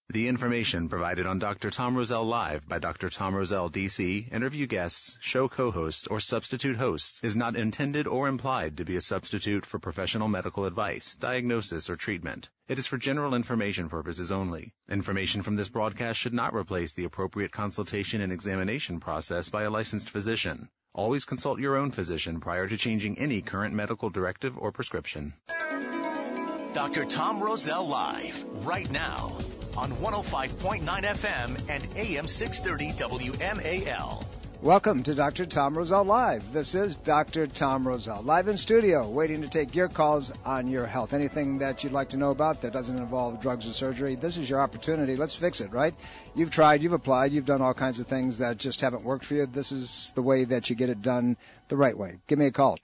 The information provided on Dr. Tom Rosell Live by Dr. Tom Rosell, D.C., interview guests, show co-hosts, or substitute hosts is not intended or implied to be a substitute for professional medical advice, diagnosis, or treatment. It is for general information purposes only. Information from this broadcast should not replace the appropriate consultation and examination process by a licensed physician. Always consult your own physician prior to changing any current medical directive or prescription. Dr. Tom Rosell Live, right now, on 105.9 FM and AM 630 WMAL. Welcome to Dr. Tom Rosell Live. This is Dr. Tom Rosell, live in studio, waiting to take your calls on your health. Anything that you'd like to know about that doesn't involve drugs or surgery, this is your opportunity. Let's fix it, right? You've tried, you've applied, you've done all kinds of things that just haven't worked for you. This is the way that you get it done the right way. Give me a call,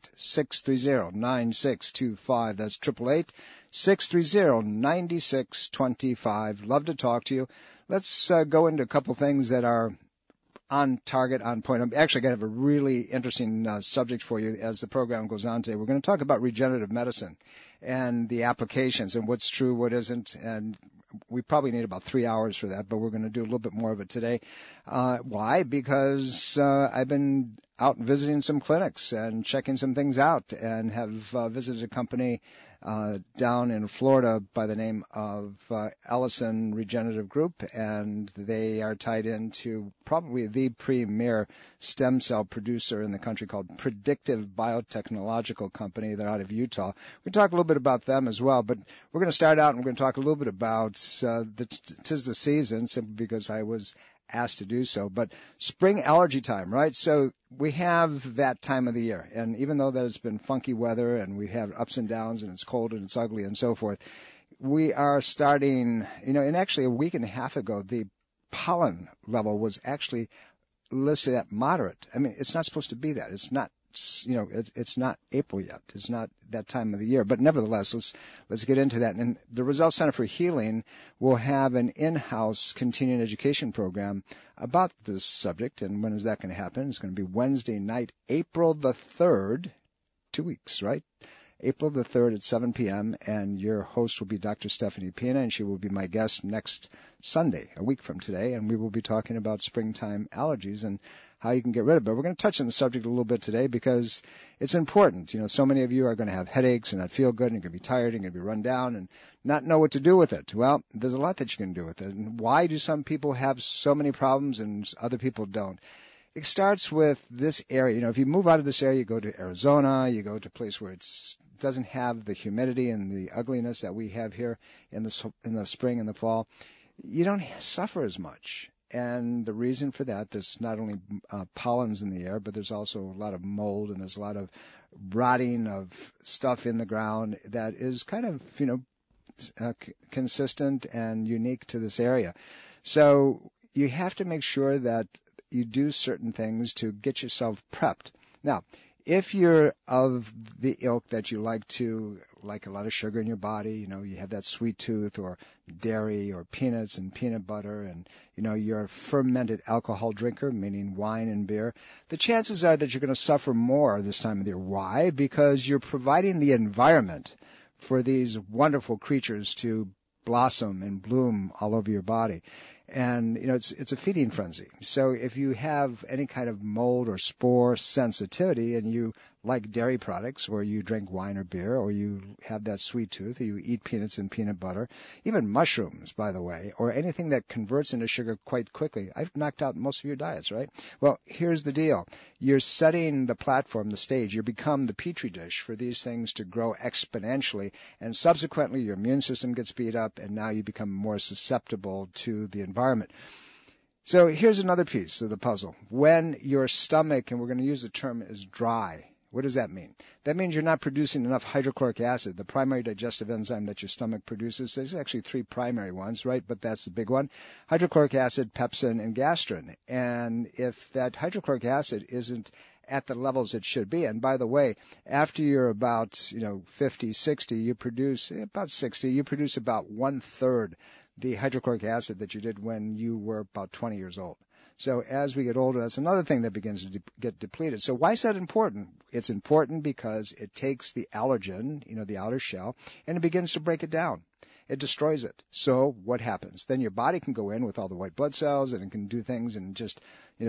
888-630-9625. That's 888-630-9625. Love to talk to you. Let's go into a couple things that are on target, on point. I'm actually going to have a really interesting subject for you as the program goes on today. We're going to talk about regenerative medicine and the applications and what's true, what isn't, and we probably need about 3 hours for that, but we're going to do a little bit more of it today. Why? Because I've been out visiting some clinics and checking some things out and have visited a company down in Florida by the name of Ellison Regenerative Group, and they are tied into probably the premier stem cell producer in the country called Predictive Biotechnological Company. They're out of Utah. We'll talk a little bit about them as well, but we're going to start out and we're going to talk a little bit about 'tis the season, simply because I was asked to do so, but spring allergy time, right? So we have that time of the year, and even though that it's been funky weather and we have ups and downs and it's cold and it's ugly and so forth, we are starting, and actually a week and a half ago, the pollen level was actually listed at moderate. I mean, it's not supposed to be that. It's not, it's not April yet. It's not that time of the year. But nevertheless, let's get into that. And the Rosell Center for Healing will have an in-house continuing education program about this subject. And when is that going to happen? It's going to be Wednesday night, April the 3rd, 2 weeks, right? April the 3rd at 7 p.m., and your host will be Dr. Stephanie Pina, and she will be my guest next Sunday, a week from today, and we will be talking about springtime allergies and how you can get rid of it. We're going to touch on the subject a little bit today because it's important. So many of you are going to have headaches and not feel good, and you're going to be tired, and you're going to be run down and not know what to do with it. Well, there's a lot that you can do with it. And why do some people have so many problems and other people don't? It starts with this area. If you move out of this area, you go to Arizona, you go to a place where it doesn't have the humidity and the ugliness that we have here in the spring and the fall, you don't suffer as much. And the reason for that, there's not only pollens in the air, but there's also a lot of mold and there's a lot of rotting of stuff in the ground that is kind of, consistent and unique to this area. So you have to make sure that you do certain things to get yourself prepped. Now, if you're of the ilk that you like a lot of sugar in your body, you have that sweet tooth or dairy or peanuts and peanut butter, and, you're a fermented alcohol drinker, meaning wine and beer, the chances are that you're going to suffer more this time of the year. Why? Because you're providing the environment for these wonderful creatures to blossom and bloom all over your body. And, it's a feeding frenzy. So if you have any kind of mold or spore sensitivity and you like dairy products, or you drink wine or beer, or you have that sweet tooth, or you eat peanuts and peanut butter, even mushrooms, by the way, or anything that converts into sugar quite quickly, I've knocked out most of your diets, right? Well, here's the deal. You're setting the platform, the stage. You become the petri dish for these things to grow exponentially, and subsequently your immune system gets beat up, and now you become more susceptible to the environment. So here's another piece of the puzzle. When your stomach, and we're going to use the term, is dry, what does that mean? That means you're not producing enough hydrochloric acid, the primary digestive enzyme that your stomach produces. There's actually 3 primary ones, right? But that's the big one. Hydrochloric acid, pepsin, and gastrin. And if that hydrochloric acid isn't at the levels it should be, and by the way, after you're about 50, 60, you produce about 60, you produce about 1/3 the hydrochloric acid that you did when you were about 20 years old. So as we get older, that's another thing that begins to get depleted. So why is that important? It's important because it takes the allergen, the outer shell, and it begins to break it down. it destroys it. So what happens? Then your body can go in with all the white blood cells, and it can do things and just,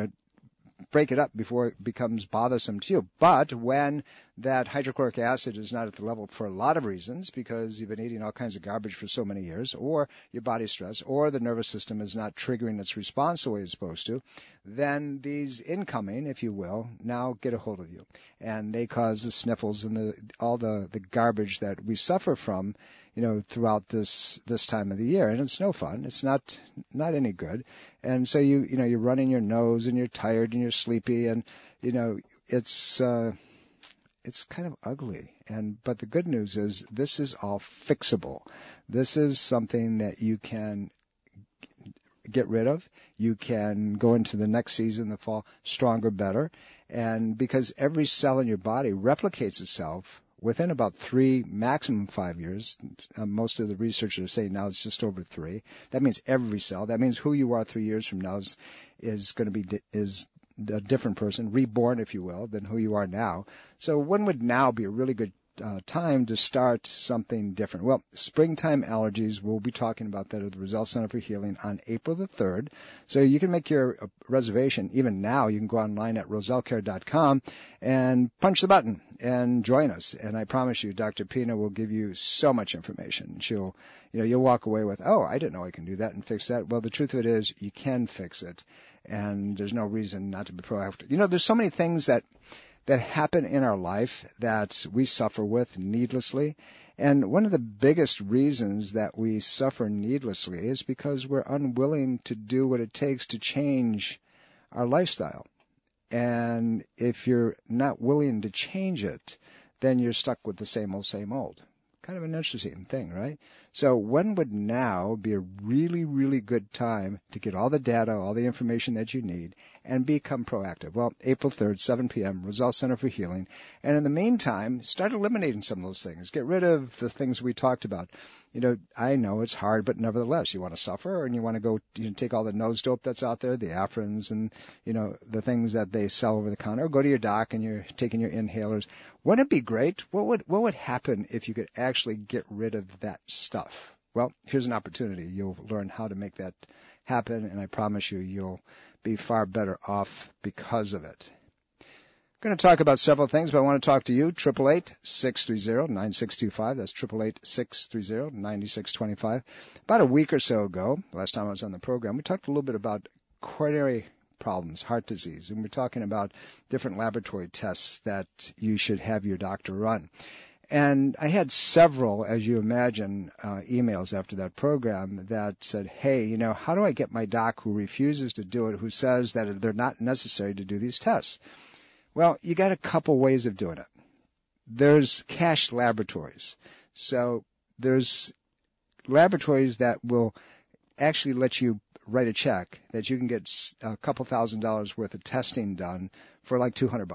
break it up before it becomes bothersome to you. But when that hydrochloric acid is not at the level for a lot of reasons, because you've been eating all kinds of garbage for so many years, or your body's stressed, or the nervous system is not triggering its response the way it's supposed to, then these incoming, if you will, now get a hold of you. And they cause the sniffles and all the garbage that we suffer from, throughout this time of the year. And it's no fun. It's not any good. And so you're running your nose, and you're tired, and you're sleepy, and it's kind of ugly. But the good news is this is all fixable. This is something that you can get rid of. You can go into the next season, the fall, stronger, better. And because every cell in your body replicates itself within about 3, maximum 5 years. Most of the researchers are saying now it's just over 3. That means every cell. That means who you are 3 years from now is going to be is a different person, reborn, if you will, than who you are now. So when would now be a really good time to start something different? Well, springtime allergies, we'll be talking about that at the Roselle Center for Healing on April the 3rd. So you can make your reservation even now. You can go online at rosellecare.com and punch the button and join us. And I promise you, Dr. Pina will give you so much information. You'll walk away with, oh, I didn't know I can do that and fix that. Well, the truth of it is you can fix it, and there's no reason not to be proactive. There's so many things that happen in our life that we suffer with needlessly. And one of the biggest reasons that we suffer needlessly is because we're unwilling to do what it takes to change our lifestyle. And if you're not willing to change it, then you're stuck with the same old. Kind of an interesting thing, right? So when would now be a really, really good time to get all the data, all the information that you need, and become proactive? Well, April 3rd, 7 p.m., Roselle Center for Healing. And in the meantime, start eliminating some of those things. Get rid of the things we talked about. I know it's hard, but nevertheless, you want to suffer, and you want to go take all the nose dope that's out there, the Afrins and, the things that they sell over the counter. Or go to your doc and you're taking your inhalers. Wouldn't it be great? What would happen if you could actually get rid of that stuff? Well, here's an opportunity. You'll learn how to make that happen, and I promise you'll be far better off because of it. I'm going to talk about several things, but I want to talk to you. 888-630-9625. That's 888-630-9625. About a week or so ago, last time I was on the program, we talked a little bit about coronary problems, heart disease, and we're talking about different laboratory tests that you should have your doctor run. And I had several, as you imagine, emails after that program that said, hey, how do I get my doc who refuses to do it, who says that they're not necessary to do these tests? Well, you got a couple ways of doing it. There's cash laboratories. So there's laboratories that will actually let you write a check that you can get a couple $1,000s worth of testing done for like $200.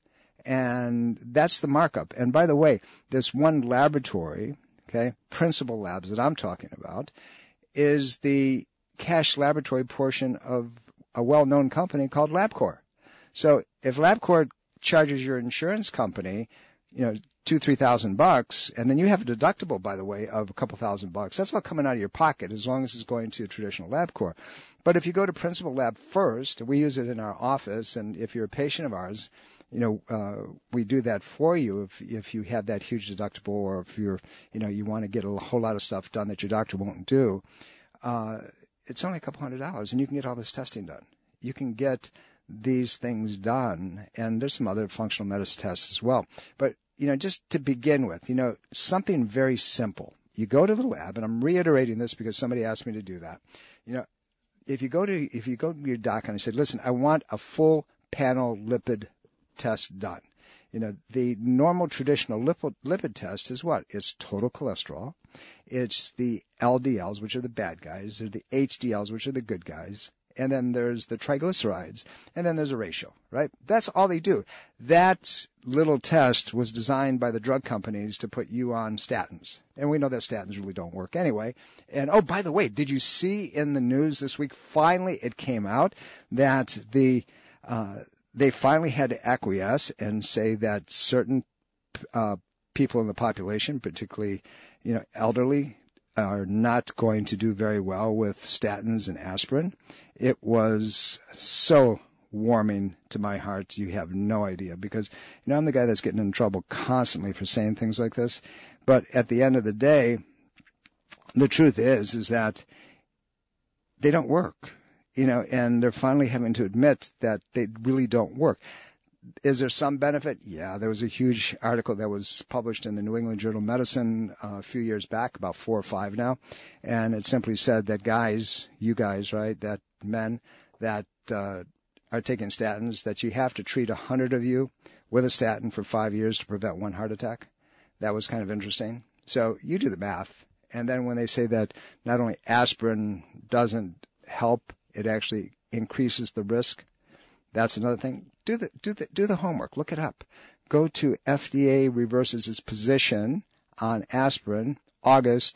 And that's the markup. And by the way, this one laboratory, Principal Labs that I'm talking about, is the cash laboratory portion of a well-known company called LabCorp. So if LabCorp charges your insurance company, $2,000-$3,000, and then you have a deductible, by the way, of a couple $1,000, that's all coming out of your pocket as long as it's going to a traditional LabCorp. But if you go to Principal Lab first, we use it in our office, and if you're a patient of ours, we do that for you if you have that huge deductible, or if you want to get a whole lot of stuff done that your doctor won't do. It's only a couple $100, and you can get all this testing done. You can get these things done, and there's some other functional medicine tests as well. But, just to begin with, something very simple. You go to the lab, and I'm reiterating this because somebody asked me to do that. If you go to your doc and I said, listen, I want a full panel lipid test done. The normal traditional lipid test is what? It's total cholesterol. It's the LDLs, which are the bad guys. There's the HDLs, which are the good guys. And then there's the triglycerides. And then there's a ratio, right? That's all they do. That little test was designed by the drug companies to put you on statins. And we know that statins really don't work anyway. And, oh, by the way, did you see in the news this week, finally it came out that they finally had to acquiesce and say that certain people in the population, particularly, elderly, are not going to do very well with statins and aspirin. It was so warming to my heart. You have no idea, because I'm the guy that's getting in trouble constantly for saying things like this. But at the end of the day, the truth is that they don't work, and they're finally having to admit that they really don't work. Is there some benefit? Yeah, there was a huge article that was published in the New England Journal of Medicine a few years back, about 4 or 5 now, and it simply said that you guys, right, that men that are taking statins, that you have to treat 100 of you with a statin for 5 years to prevent 1 heart attack. That was kind of interesting. So you do the math. And then when they say that not only aspirin doesn't help, it actually increases the risk, that's another thing. Do the homework. Look it up. Go to FDA reverses its position on aspirin, August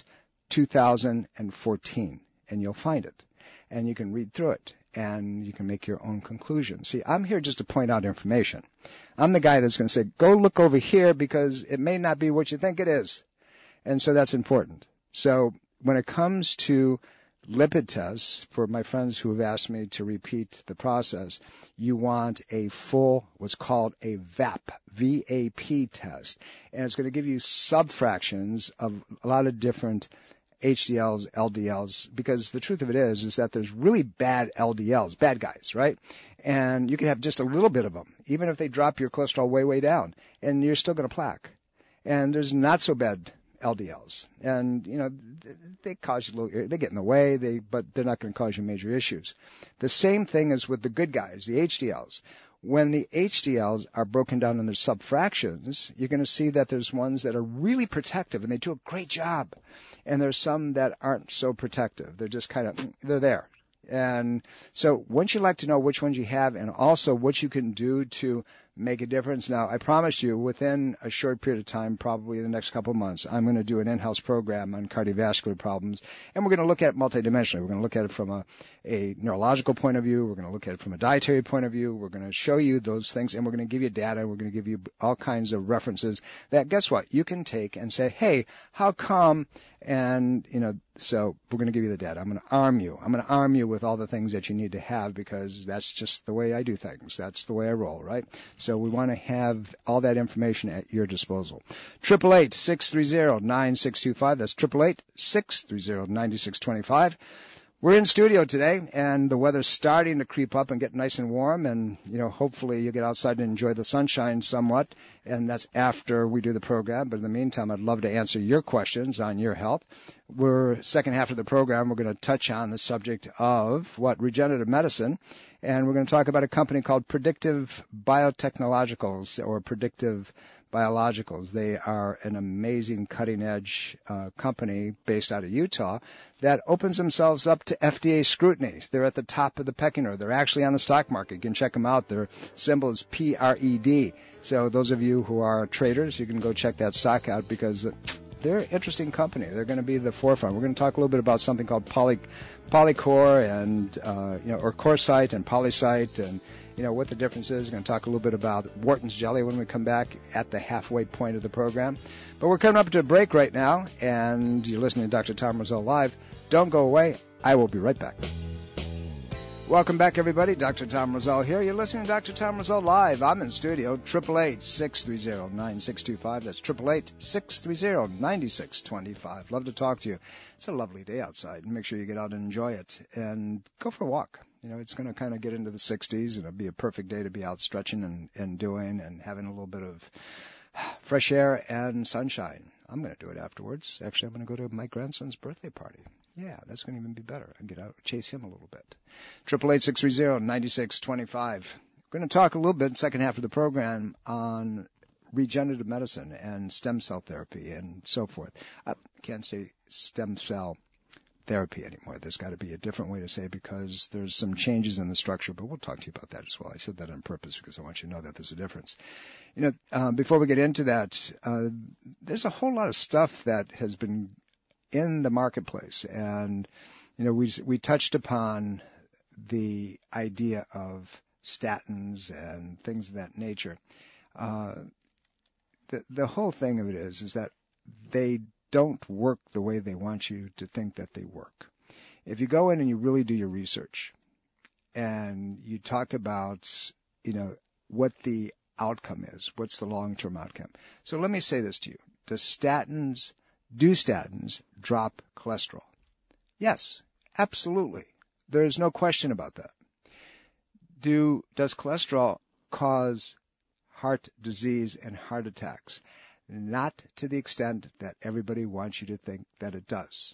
2014, and you'll find it. And you can read through it, and you can make your own conclusions. See, I'm here just to point out information. I'm the guy that's going to say, go look over here because it may not be what you think it is. And so that's important. So when it comes to lipid tests, for my friends who have asked me to repeat the process, you want a full, what's called a VAP, V-A-P test. And it's going to give you subfractions of a lot of different HDLs, LDLs, because the truth of it is that there's really bad LDLs, bad guys, right? And you can have just a little bit of them, even if they drop your cholesterol way, way down, and you're still going to plaque. And there's not so bad LDLs, and they cause you they get in the way, but they're not going to cause you major issues. The same thing is with the good guys, the HDLs. When the HDLs are broken down into subfractions, you're going to see that there's ones that are really protective and they do a great job, and there's some that aren't so protective. They're just they're there. And so once you like to know which ones you have and also what you can do to make a difference. Now, I promise you, within a short period of time, probably the next couple of months, I'm going to do an in-house program on cardiovascular problems, and we're going to look at it multidimensionally. We're going to look at it from a neurological point of view. We're going to look at it from a dietary point of view. We're going to show you those things, and we're going to give you data. We're going to give you all kinds of references that, guess what, you can take and say, hey, how come? And, so we're going to give you the data. I'm going to arm you. I'm going to arm you with all the things that you need to have, because that's just the way I do things. That's the way I roll, right? So we want to have all that information at your disposal. 888-630-9625. That's 888-630-9625. We're in studio today, and the weather's starting to creep up and get nice and warm, and, hopefully you'll get outside and enjoy the sunshine somewhat, and that's after we do the program. But in the meantime, I'd love to answer your questions on your health. Second half of the program, we're going to touch on the subject of regenerative medicine, and we're going to talk about a company called Predictive Biotechnologicals, or Predictive Biologicals. They are an amazing cutting-edge company based out of Utah that opens themselves up to FDA scrutiny. They're at the top of the pecking order. They're actually on the stock market. You can check them out. Their symbol is PRED. So those of you who are traders, you can go check that stock out, because they're an interesting company. They're going to be the forefront. We're going to talk a little bit about something called Polycore and or Coresight and Polycyte, and what the difference is. We're going to talk a little bit about Wharton's jelly when we come back at the halfway point of the program. But we're coming up to a break right now, and you're listening to Dr. Tom Rosell Live. Don't go away. I will be right back. Welcome back, everybody. Dr. Tom Rosell here. You're listening to Dr. Tom Rosell Live. I'm in studio, 888-630-9625. That's 888-630-9625. Love to talk to you. It's a lovely day outside. Make sure you get out and enjoy it, and go for a walk. It's going to kind of get into the 60s, and it'll be a perfect day to be out stretching and doing and having a little bit of fresh air and sunshine. I'm going to do it afterwards. Actually, I'm going to go to my grandson's birthday party. Yeah, that's going to even be better. I can get out, chase him a little bit. 888-630-9625. We're going to talk a little bit, second half of the program, on regenerative medicine and stem cell therapy and so forth. I can't say stem cell therapy anymore. There's got to be a different way to say it, because there's some changes in the structure, but we'll talk to you about that as well. I said that on purpose because I want you to know that there's a difference. Before we get into that, there's a whole lot of stuff that has been in the marketplace, and we touched upon the idea of statins and things of that nature. The whole thing of it is that they don't work the way they want you to think that they work. If you go in and you really do your research and you talk about, what the outcome is, what's the long-term outcome. So let me say this to you. Do statins drop cholesterol? Yes, absolutely. There's no question about that. Does cholesterol cause heart disease and heart attacks? Not to the extent that everybody wants you to think that it does.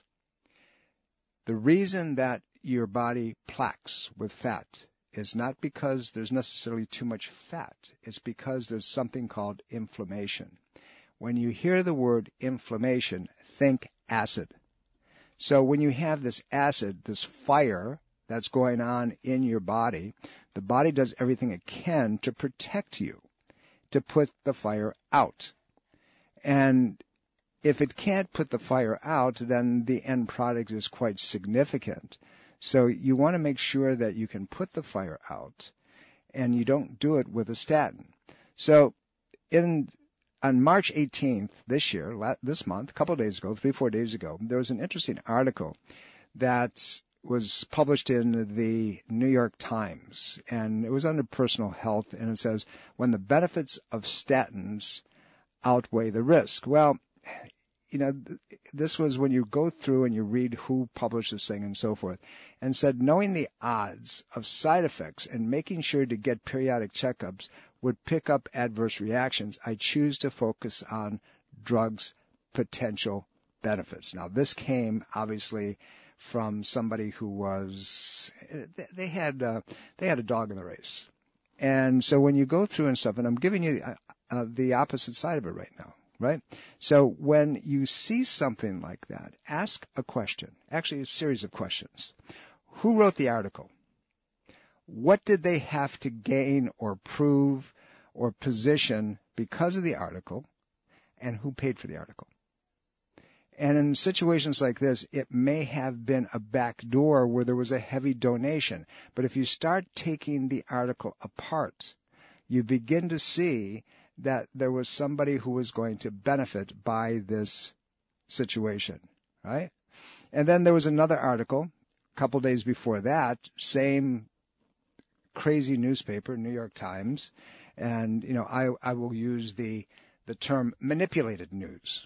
The reason that your body plaques with fat is not because there's necessarily too much fat. It's because there's something called inflammation. When you hear the word inflammation, think acid. So when you have this acid, this fire that's going on in your body, the body does everything it can to protect you, to put the fire out. And if it can't put the fire out, then the end product is quite significant. So you want to make sure that you can put the fire out, and you don't do it with a statin. So on March 18th this month, a couple of days ago, 3-4 days ago, there was an interesting article that was published in the New York Times, and it was under personal health, and it says, when the benefits of statins outweigh the risk. Well, this was when you go through and you read who published this thing and so forth, and said knowing the odds of side effects and making sure to get periodic checkups would pick up adverse reactions, I choose to focus on drugs' potential benefits. Now, this came obviously from somebody who they had a dog in the race. And so when you go through and stuff, and I'm giving you the opposite side of it right now. Right? So when you see something like that, ask a question, actually a series of questions. Who wrote the article? What did they have to gain or prove or position because of the article? And who paid for the article? And in situations like this, it may have been a back door where there was a heavy donation. But if you start taking the article apart, you begin to see that there was somebody who was going to benefit by this situation, right? And then there was another article a couple days before that, same crazy newspaper, New York Times, and I will use the term manipulated news.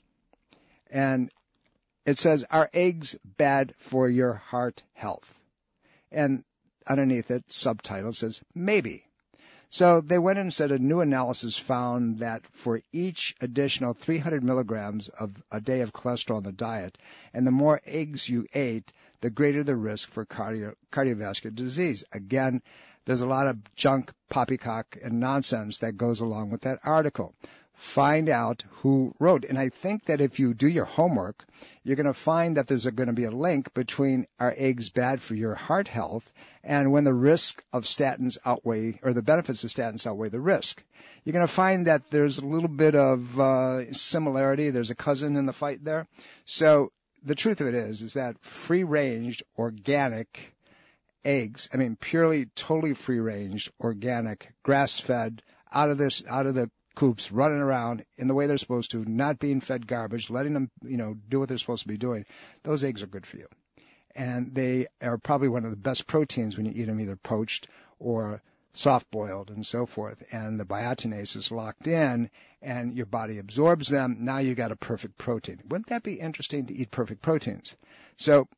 And it says, are eggs bad for your heart health? And underneath it, subtitle says, maybe. So they went in and said a new analysis found that for each additional 300 milligrams of a day of cholesterol in the diet, and the more eggs you ate, the greater the risk for cardiovascular disease. Again, there's a lot of junk, poppycock, and nonsense that goes along with that article. Find out who wrote. And I think that if you do your homework, you're going to find that there's going to be a link between are eggs bad for your heart health and when the risk of statins outweigh, or the benefits of statins outweigh the risk. You're going to find that there's a little bit of similarity. There's a cousin in the fight there. So the truth of it is that free-range organic eggs, purely, totally free-range organic, grass-fed, out of the coops, running around in the way they're supposed to, not being fed garbage, letting them, do what they're supposed to be doing, those eggs are good for you. And they are probably one of the best proteins when you eat them either poached or soft-boiled and so forth. And the biotinase is locked in, and your body absorbs them. Now you got a perfect protein. Wouldn't that be interesting to eat perfect proteins? So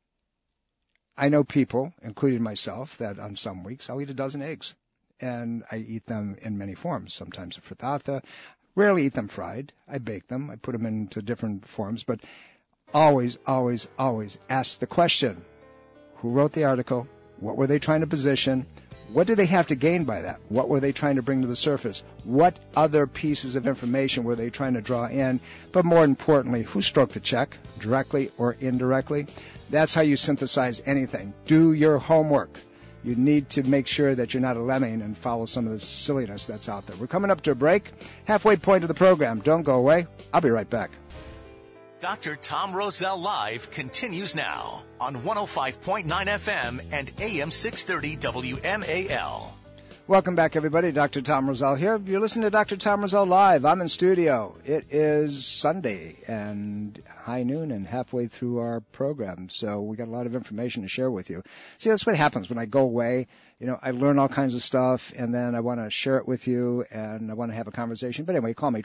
I know people, including myself, that on some weeks I'll eat a dozen eggs. And I eat them in many forms, sometimes a frittata. Rarely eat them fried. I bake them. I put them into different forms. But always, always, always ask the question, who wrote the article? What were they trying to position? What do they have to gain by that? What were they trying to bring to the surface? What other pieces of information were they trying to draw in? But more importantly, who stroked the check, directly or indirectly? That's how you synthesize anything. Do your homework. You need to make sure that you're not a lemming and follow some of the silliness that's out there. We're coming up to a break, halfway point of the program. Don't go away. I'll be right back. Dr. Tom Rosell Live continues now on 105.9 FM and AM 630 WMAL. Welcome back, everybody. Dr. Tom Rosell here. You're listening to Dr. Tom Rosell Live. I'm in studio. It is Sunday and high noon and halfway through our program, so we got a lot of information to share with you. See, that's what happens when I go away. You know, I learn all kinds of stuff, and then I want to share it with you, and I want to have a conversation. But anyway, call me,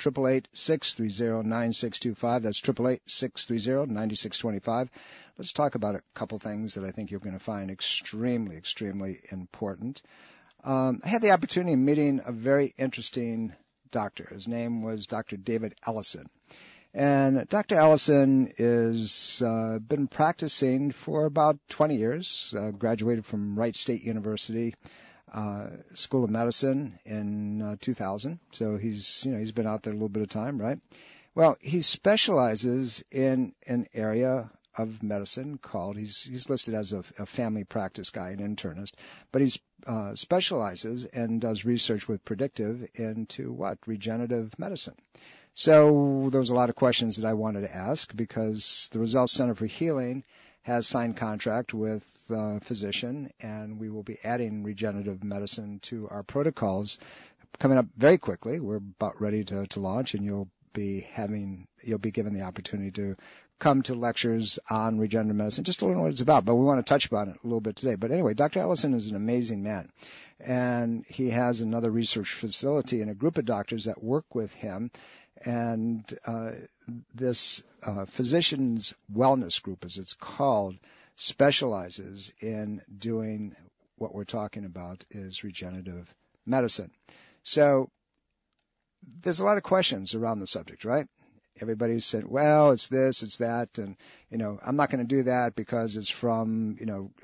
888-630-9625. That's 888-630-9625. Let's talk about a couple things that I think you're going to find extremely, extremely important. I had the opportunity of meeting a very interesting doctor. His name was Dr. David Ellison. And Dr. Ellison is been practicing for about 20 years, graduated from Wright State University School of Medicine in 2000. So he's been out there a little bit of time, right? Well, he specializes in an area of medicine called, he's listed as a family practice guy, an internist, but he specializes and does research with predictive into regenerative medicine. So there was a lot of questions that I wanted to ask because the Rosell Center for Healing has signed contract with a physician, and we will be adding regenerative medicine to our protocols coming up very quickly. We're about ready to launch, and you'll be given the opportunity to come to lectures on regenerative medicine, just to learn what it's about. But we want to touch about it a little bit today. But anyway, Dr. Ellison is an amazing man, and he has another research facility and a group of doctors that work with him. And this physician's wellness group, as it's called, specializes in doing what we're talking about is regenerative medicine. So there's a lot of questions around the subject, right? Everybody said, well, it's this, it's that, and, I'm not going to do that because it's from,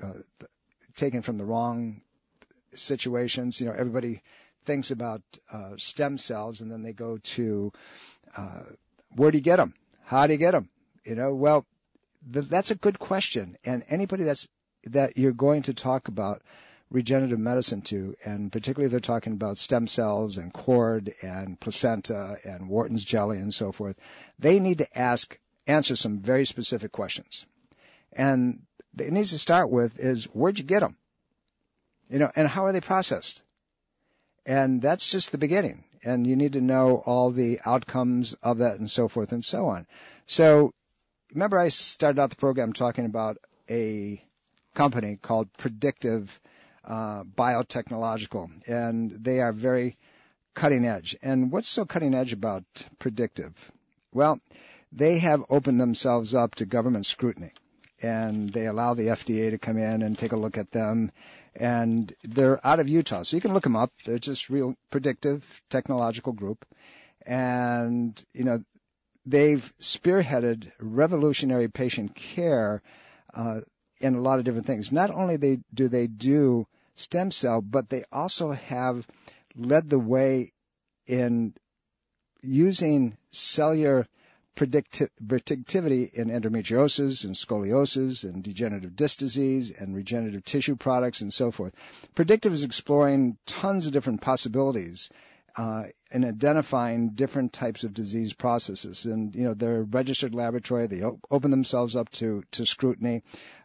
taken from the wrong situations. Everybody thinks about stem cells, and then they go to where do you get them? How do you get them? Well, that's a good question, and anybody that you're going to talk about regenerative medicine to, and particularly if they're talking about stem cells and cord and placenta and Wharton's jelly and so forth, they need to answer some very specific questions. And it needs to start with is, where'd you get them? And how are they processed? And that's just the beginning. And you need to know all the outcomes of that and so forth and so on. So remember I started out the program talking about a company called Predictive Biotechnological, and they are very cutting edge. And what's so cutting edge about Predictive? Well, they have opened themselves up to government scrutiny, and they allow the FDA to come in and take a look at them. And they're out of Utah, so you can look them up. They're just real Predictive Technological Group. And, they've spearheaded revolutionary patient care in a lot of different things. Not only do they do stem cell, but they also have led the way in using cellular predictivity in endometriosis and scoliosis and degenerative disc disease and regenerative tissue products and so forth. Predictive is exploring tons of different possibilities in identifying different types of disease processes. And, they're a registered laboratory. They open themselves up to scrutiny.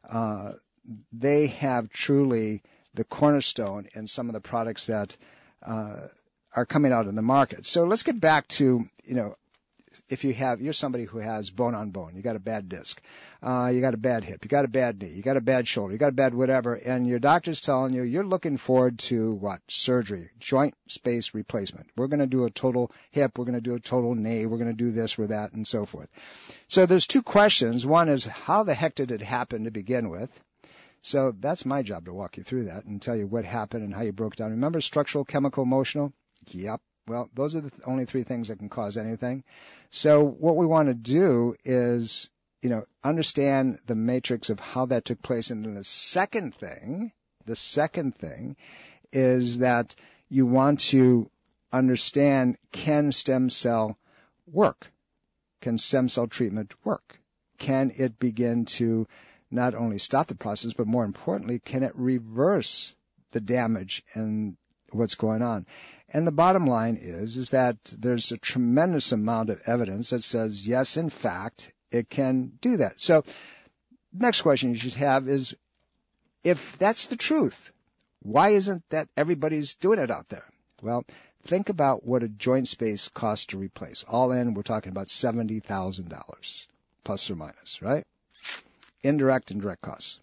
They have truly the cornerstone in some of the products that are coming out in the market. So let's get back to, if you're somebody who has bone on bone, you got a bad disc, you got a bad hip, you got a bad knee, you got a bad shoulder, you got a bad whatever, and your doctor's telling you you're looking forward to surgery, joint space replacement. We're going to do a total hip, we're going to do a total knee, we're going to do this or that, and so forth. So there's two questions. One is, how the heck did it happen to begin with? So that's my job, to walk you through that and tell you what happened and how you broke down. Remember structural, chemical, emotional? Yep. Well, those are the only three things that can cause anything. So what we want to do is, understand the matrix of how that took place. And then the second thing is that you want to understand, can stem cell work? Can stem cell treatment work? Can it begin to not only stop the process, but more importantly, can it reverse the damage and what's going on? And the bottom line is that there's a tremendous amount of evidence that says, yes, in fact, it can do that. So next question you should have is, if that's the truth, Why isn't that everybody's doing it out there? Well, think about what a joint space costs to replace. All in, we're talking about $70,000, plus or minus, right? Indirect and direct costs.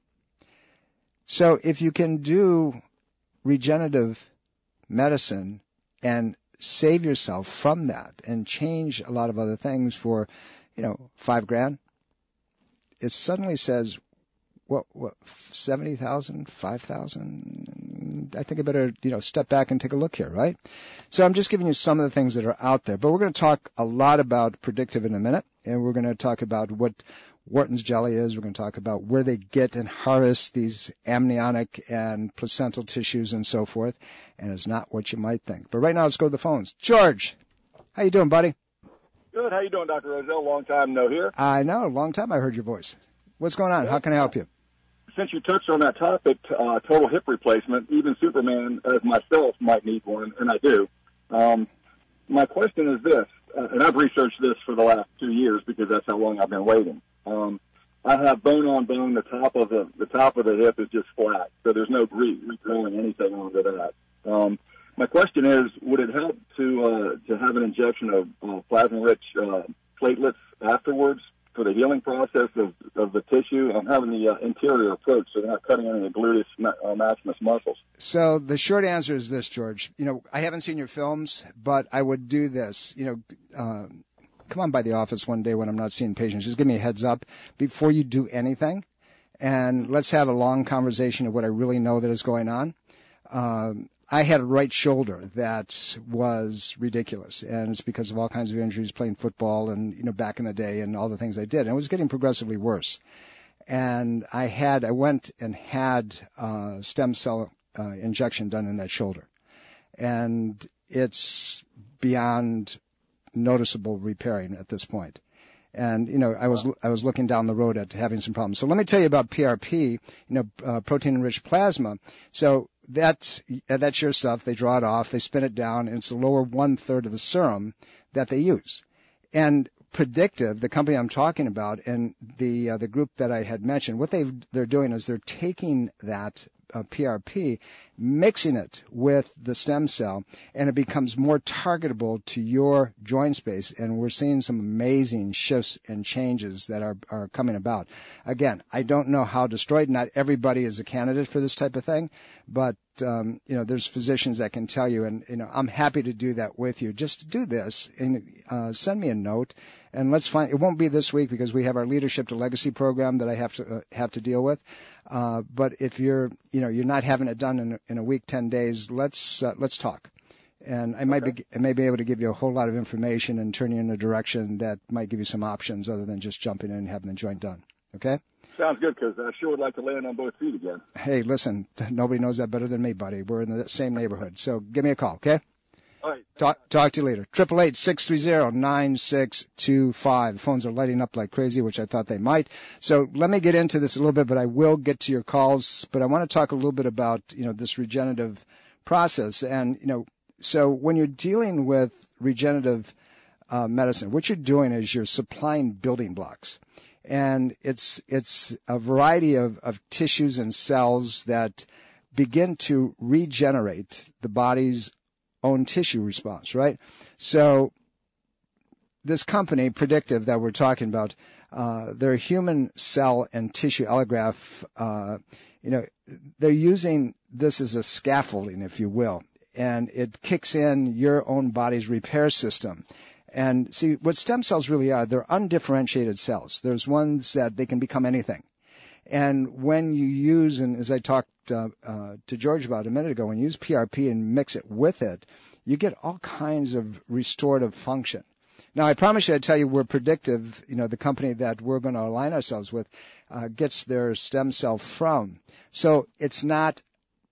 So if you can do regenerative medicine and save yourself from that and change a lot of other things for, $5,000, it suddenly says, what, 70,000, 5,000? I think I better, step back and take a look here, right? So I'm just giving you some of the things that are out there. But we're going to talk a lot about predictive in a minute, and we're going to talk about what Wharton's jelly is. We're going to talk about where they get and harvest these amniotic and placental tissues and so forth. And it's not what you might think. But right now, let's go to the phones. George, how you doing, buddy? Good. How you doing, Dr. Roselle? Long time no hear. I know. Long time I heard your voice. What's going on? How can I help you? Since you touched on that topic, total hip replacement, even Superman as myself might need one, and I do. My question is this, and I've researched this for the last 2 years because that's how long I've been waiting. I have bone on bone. The top of the hip is just flat, so there's no regrowing anything onto that. My question is, would it help to have an injection of plasma-rich platelets afterwards for the healing process of the tissue? I'm having the interior approach, so they're not cutting any of the gluteus maximus muscles. So the short answer is this, George. I haven't seen your films, but I would do this. Come on by the office one day when I'm not seeing patients. Just give me a heads up before you do anything, and let's have a long conversation of what I really know that is going on. I had a right shoulder that was ridiculous, and it's because of all kinds of injuries playing football and, back in the day and all the things I did. And it was getting progressively worse. And I went and had stem cell injection done in that shoulder. And it's beyond noticeable repairing at this point. And, I was looking down the road at having some problems. So let me tell you about PRP, protein-enriched plasma. So that's your stuff. They draw it off. They spin it down, and it's the lower 1/3 of the serum that they use. And Predictive, the company I'm talking about, and the group that I had mentioned, what they're doing is they're taking that PRP, mixing it with the stem cell, and it becomes more targetable to your joint space. And we're seeing some amazing shifts and changes that are coming about. Again, I don't know how destroyed. Not everybody is a candidate for this type of thing, but there's physicians that can tell you, and I'm happy to do that with you. Just do this and send me a note, and let's find. It won't be this week because we have our Leadership to Legacy program that I have to deal with. But if you're not having it done in a week, 10 days, let's talk. And I may be able to give you a whole lot of information and turn you in a direction that might give you some options other than just jumping in and having the joint done. Okay? Sounds good, because I sure would like to land on both feet again. Hey, listen, nobody knows that better than me, buddy. We're in the same neighborhood. So give me a call, okay? All right. Talk to you later. 888-630-9625. The phones are lighting up like crazy, which I thought they might. So let me get into this a little bit, but I will get to your calls. But I want to talk a little bit about, this regenerative process. And, so when you're dealing with regenerative medicine, what you're doing is you're supplying building blocks. And it's a variety of tissues and cells that begin to regenerate the body's own tissue response, right? So this company, Predictive, that we're talking about, their human cell and tissue allograft, they're using this as a scaffolding, if you will, and it kicks in your own body's repair system. And see, what stem cells really are, they're undifferentiated cells. There's ones that they can become anything. And when you use, and as I talked to George about a minute ago, when you use PRP and mix it with it, you get all kinds of restorative function. Now, I promise you, I tell you, we're Predictive, the company that we're going to align ourselves with, gets their stem cell from. So it's not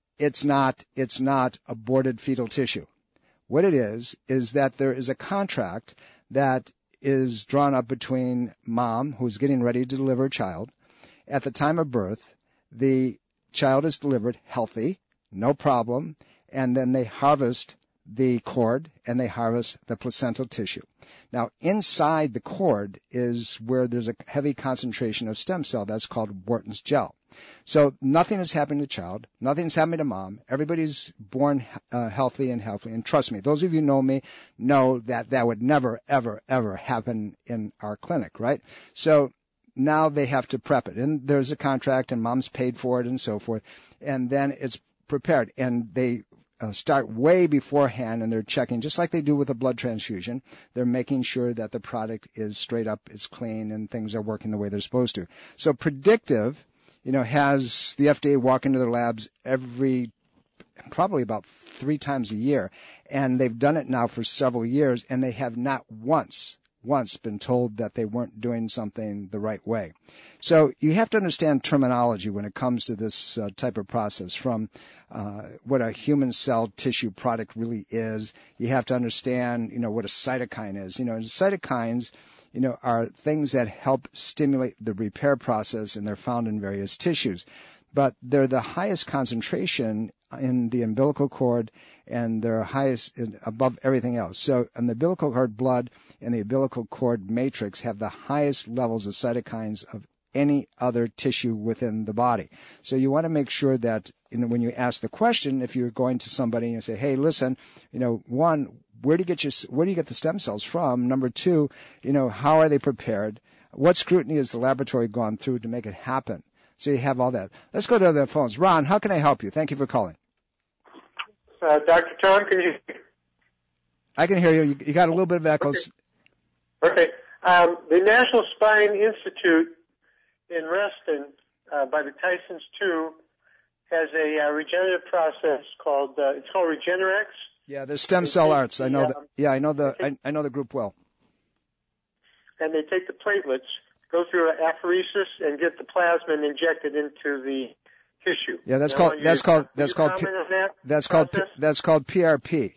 aborted fetal tissue. What it is that there is a contract that is drawn up between mom, who's getting ready to deliver a child. At the time of birth, the child is delivered healthy, no problem, and then they harvest the cord and they harvest the placental tissue. Now, inside the cord is where there's a heavy concentration of stem cell. That's called Wharton's gel. So nothing is happening to the child. Nothing's happening to mom. Everybody's born healthy. And trust me, those of you who know me know that that would never, ever, ever happen in our clinic, right? So now they have to prep it. And there's a contract, and mom's paid for it and so forth. And then it's prepared. And they start way beforehand, and they're checking, just like they do with a blood transfusion. They're making sure that the product is straight up, it's clean, and things are working the way they're supposed to. So Predictive, has the FDA walk into their labs probably about 3 times a year, and they've done it now for several years, and they have not once been told that they weren't doing something the right way. So you have to understand terminology when it comes to this type of process, from what a human cell tissue product really is. You have to understand, what a cytokine is. Cytokines, are things that help stimulate the repair process, and they're found in various tissues. But they're the highest concentration in the umbilical cord, and they're highest above everything else. So the umbilical cord blood and the umbilical cord matrix have the highest levels of cytokines of any other tissue within the body. So you want to make sure that when you ask the question, if you're going to somebody and say, hey, listen, one, where do you get the stem cells from? Number two, how are they prepared? What scrutiny has the laboratory gone through to make it happen? So you have all that. Let's go to the phones. Ron, how can I help you? Thank you for calling. Dr. Tom, can you? I can hear you. You got a little bit of echoes. Okay. The National Spine Institute in Reston, by the Tysons 2, has a regenerative process called Regenerex. Yeah, there's Stem Cell Arts. I know that. Yeah, I know the group well. And they take the platelets, go through an apheresis, and get the plasma and inject it into the tissue. Yeah, that's called PRP.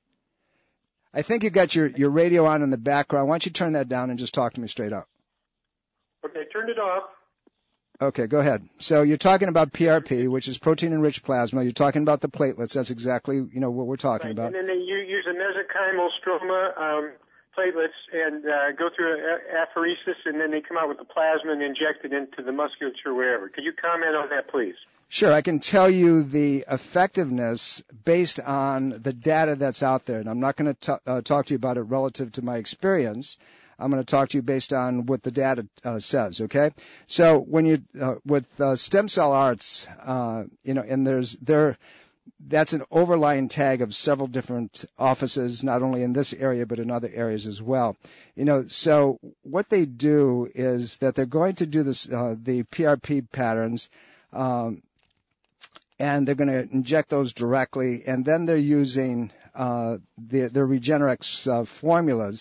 I think you got your radio on in the background. Why don't you turn that down and just talk to me straight up? Okay, turned it off. Okay, go ahead. So you're talking about PRP, which is protein-enriched plasma. You're talking about the platelets. That's exactly what we're talking about. And then they use a mesenchymal stroma platelets and go through apheresis, and then they come out with the plasma and inject it into the musculature wherever. Could you comment on that, please? Sure. I can tell you the effectiveness based on the data that's out there, and I'm not going to talk to you about it relative to my experience. I'm going to talk to you based on what the data says, okay? So when you with Stem Cell Arts, and that's an overlying tag of several different offices, not only in this area but in other areas as well. So what they do is that they're going to do this the PRP patterns, and they're going to inject those directly, and then they're using their Regenerex formulas.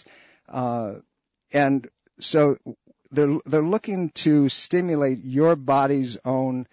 And so they're looking to stimulate your body's own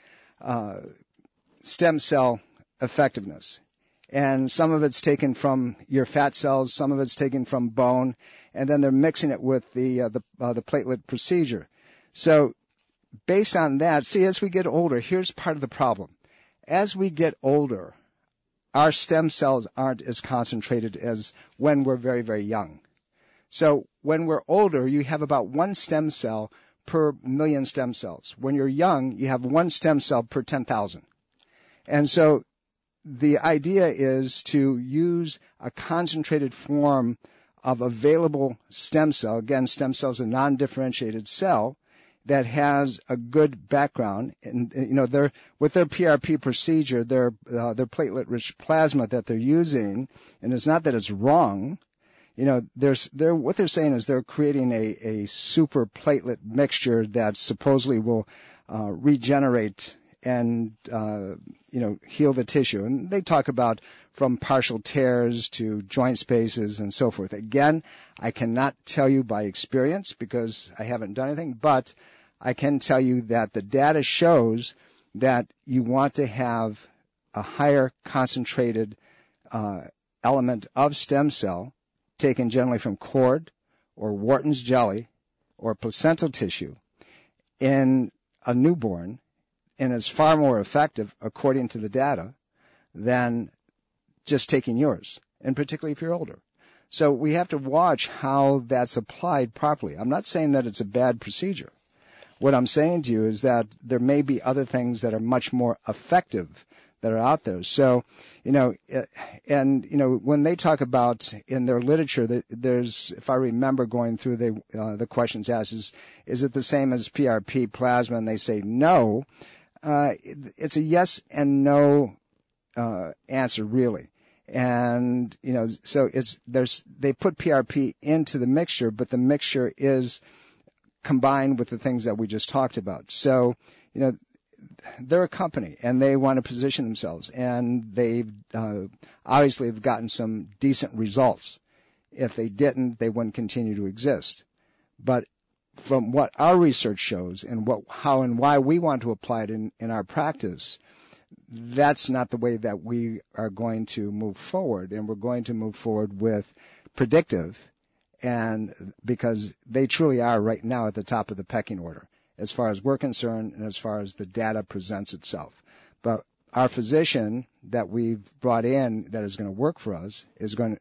stem cell effectiveness. And some of it's taken from your fat cells, some of it's taken from bone, and then they're mixing it with the platelet procedure. So based on that, see, as we get older, here's part of the problem. As we get older, our stem cells aren't as concentrated as when we're very, very young. So when we're older, you have about 1 stem cell per million stem cells. When you're young, you have 1 stem cell per 10,000. And so the idea is to use a concentrated form of available stem cell. Again, stem cell is a non-differentiated cell that has a good background. And, they're, with their PRP procedure, their platelet-rich plasma that they're using, and it's not that it's wrong, what they're saying is they're creating a super platelet mixture that supposedly will regenerate and heal the tissue. And they talk about from partial tears to joint spaces and so forth. Again, I cannot tell you by experience because I haven't done anything, but I can tell you that the data shows that you want to have a higher concentrated element of stem cell taken generally from cord or Wharton's jelly or placental tissue in a newborn, and is far more effective, according to the data, than just taking yours, and particularly if you're older. So we have to watch how that's applied properly. I'm not saying that it's a bad procedure. what I'm saying to you is that there may be other things that are much more effective that are out there. So, when they talk about in their literature, there's, if I remember going through the questions asked, is it the same as PRP plasma? And they say no. It's a yes and no answer, really. And, so they put PRP into the mixture, but the mixture is combined with the things that we just talked about. So, they're a company and they want to position themselves, and they've obviously have gotten some decent results. If they didn't, they wouldn't continue to exist. But from what our research shows and how and why we want to apply it in our practice, that's not the way that we are going to move forward. And we're going to move forward with predictive, and because they truly are right now at the top of the pecking order as far as we're concerned and as far as the data presents itself. But our physician that we've brought in that is going to work for us is going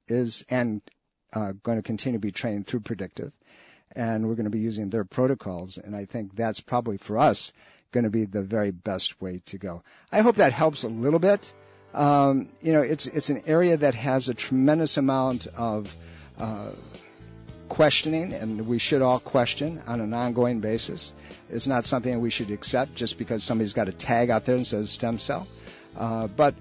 to continue to be trained through predictive, and we're going to be using their protocols. And I think that's probably for us going to be the very best way to go. I hope that helps a little bit. It's an area that has a tremendous amount of questioning, and we should all question on an ongoing basis. It's not something we should accept just because somebody's got a tag out there and says stem cell. But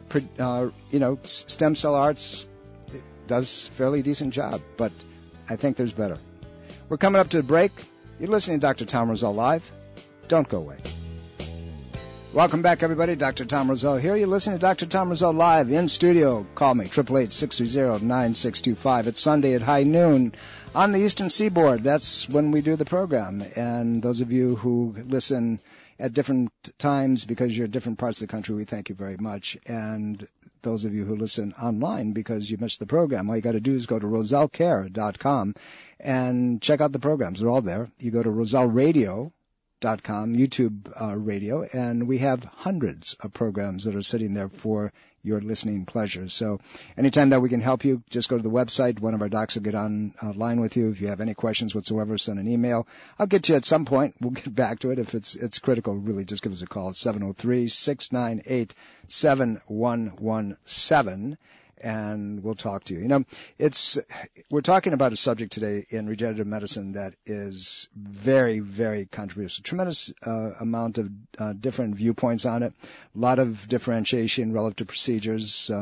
stem cell arts does a fairly decent job, but I think there's better. We're coming up to the break. You're listening to Dr. Tom Rosell Live. Don't go away. Welcome back, everybody. Dr. Tom Rosell here. You're listening to Dr. Tom Rosell Live in studio. Call me, 888-630-9625. It's Sunday at high noon on the Eastern Seaboard. That's when we do the program. And those of you who listen at different times because you're in different parts of the country, we thank you very much. And those of you who listen online because you missed the program, all you got to do is go to RosellCare.com and check out the programs. They're all there. You go to RosellRadio.com, YouTube radio, and we have hundreds of programs that are sitting there for your listening pleasure. So anytime that we can help you, just go to the website. One of our docs will get online with you. If you have any questions whatsoever, send an email. I'll get to you at some point. We'll get back to it. If it's critical, really just give us a call. It's 703-698-7117. And we'll talk to you. We're talking about a subject today in regenerative medicine that is very, very controversial. Tremendous amount of different viewpoints on it. A lot of differentiation relative to procedures.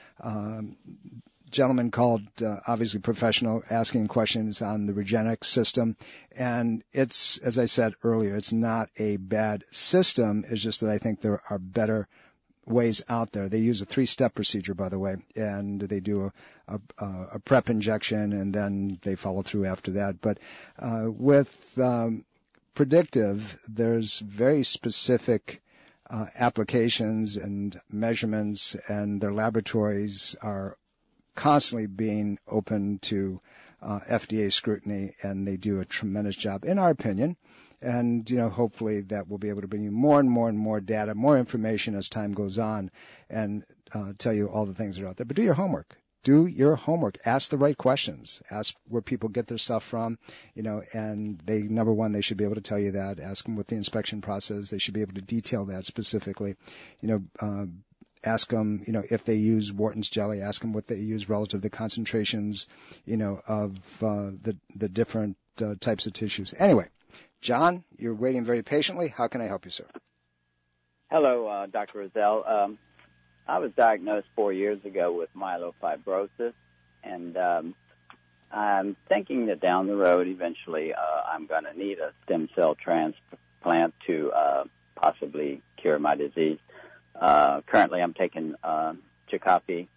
Gentleman called, obviously professional, asking questions on the Regenexx system. And it's, as I said earlier, it's not a bad system. It's just that I think there are better ways out there. They use a 3-step procedure, by the way, and they do a prep injection, and then they follow through after that. But with predictive, there's very specific applications and measurements, and their laboratories are constantly being open to FDA scrutiny, and they do a tremendous job, in our opinion. And, hopefully that will be able to bring you more and more and more data, more information as time goes on, and tell you all the things that are out there. But do your homework. Do your homework. Ask the right questions. Ask where people get their stuff from, and number one, they should be able to tell you that. Ask them what the inspection process. They should be able to detail that specifically. Ask them, if they use Wharton's jelly. Ask them what they use relative to the concentrations, of the different types of tissues. Anyway. John, you're waiting very patiently. How can I help you, sir? Hello, Dr. Rosell. I was diagnosed 4 years ago with myelofibrosis, and I'm thinking that down the road, eventually, I'm going to need a stem cell transplant to possibly cure my disease. Currently, I'm taking Jakafi,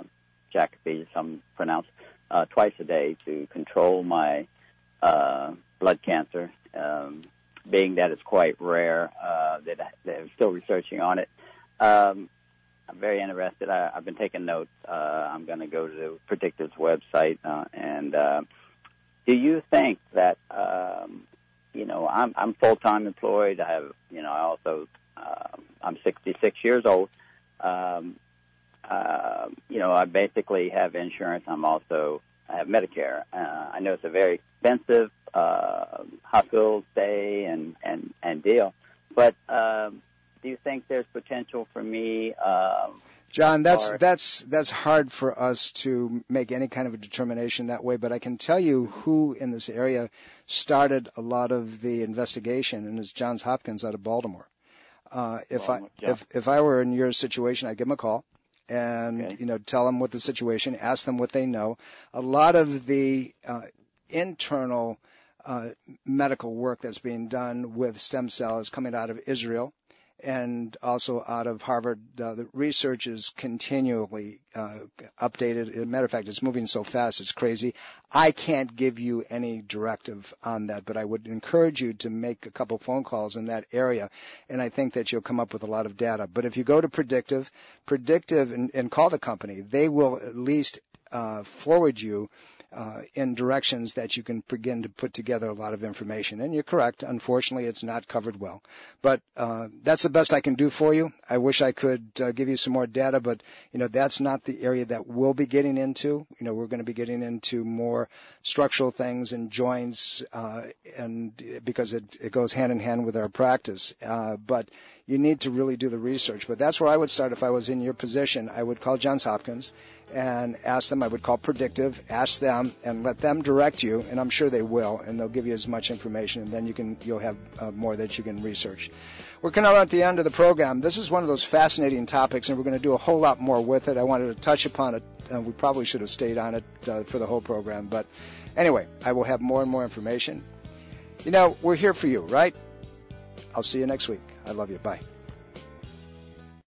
some pronounce, twice a day to control my blood cancer. Being that it's quite rare, that they're still researching on it. I'm very interested. I've been taking notes. I'm going to go to Predictive's website. And do you think that, I'm full-time employed. I have, I also, I'm 66 years old. I basically have insurance. I'm also I have Medicare. I know it's a very expensive hospital stay and deal, but do you think there's potential for me? John, that's hard for us to make any kind of a determination that way, but I can tell you who in this area started a lot of the investigation, and it's Johns Hopkins out of Baltimore. If I were in your situation, I'd give them a call and tell them what the situation, ask them what they know. A lot of the internal medical work that's being done with stem cells coming out of Israel and also out of Harvard. The research is continually updated. As a matter of fact, it's moving so fast, it's crazy. I can't give you any directive on that, but I would encourage you to make a couple phone calls in that area, and I think that you'll come up with a lot of data. But if you go to Predictive and call the company, they will at least forward you in directions that you can begin to put together a lot of information. And you're correct. Unfortunately, it's not covered well. But that's the best I can do for you. I wish I could give you some more data, but, that's not the area that we'll be getting into. We're going to be getting into more structural things and joints, and because it goes hand in hand with our practice. But you need to really do the research. But that's where I would start if I was in your position. I would call Johns Hopkins and ask them. I would call Predictive, ask them, and let them direct you, and I'm sure they will, and they'll give you as much information, and then you'll have more that you can research. We're kind of at the end of the program. This is one of those fascinating topics, and we're going to do a whole lot more with it. I wanted to touch upon it. We probably should have stayed on it for the whole program, but anyway, I will have more and more information. We're here for you, right? I'll see you next week. I love you. Bye.